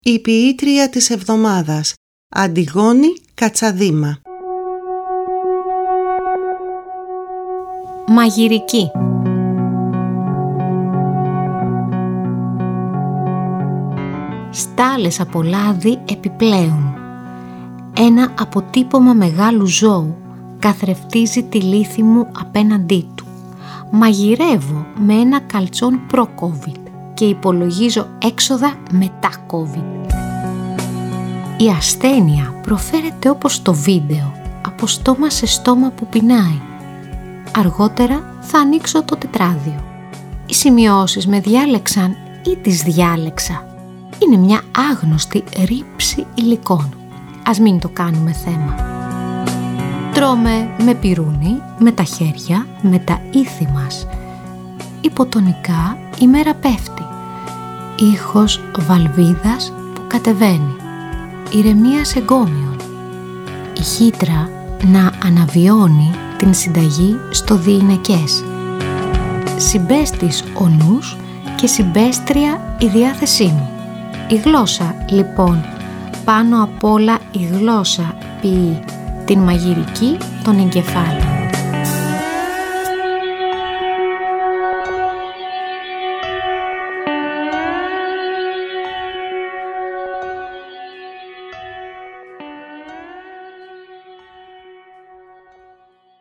Η ποιήτρια της εβδομάδας, Αντιγόνη Κατσαδήμα. Μαγειρική. Στάλες από λάδι επιπλέον. Ένα αποτύπωμα μεγάλου ζώου καθρεφτίζει τη λύθη μου απέναντί του. Μαγειρεύω με ένα καλτσόν προ-COVID και υπολογίζω έξοδα μετά COVID. Η ασθένεια προφέρεται όπως στο βίντεο, από στόμα σε στόμα που πεινάει. Αργότερα θα ανοίξω το τετράδιο. Οι σημειώσεις με διάλεξαν ή τις διάλεξα. Είναι μια άγνωστη ρήψη υλικών. Ας μην το κάνουμε θέμα. Τρώμε με πυρούνι, με τα χέρια, με τα ήθη μας. Υποτονικά η μέρα πέφτει. Ήχος βαλβίδας που κατεβαίνει. Ηρεμίας εγκόμιων. Η χύτρα να αναβιώνει την συνταγή στο διηνεκές. Συμπέστης ο νους και συμπέστρια η διάθεσή μου. Η γλώσσα λοιπόν, πάνω απ' όλα η γλώσσα ποιεί την μαγειρική των εγκεφάλων.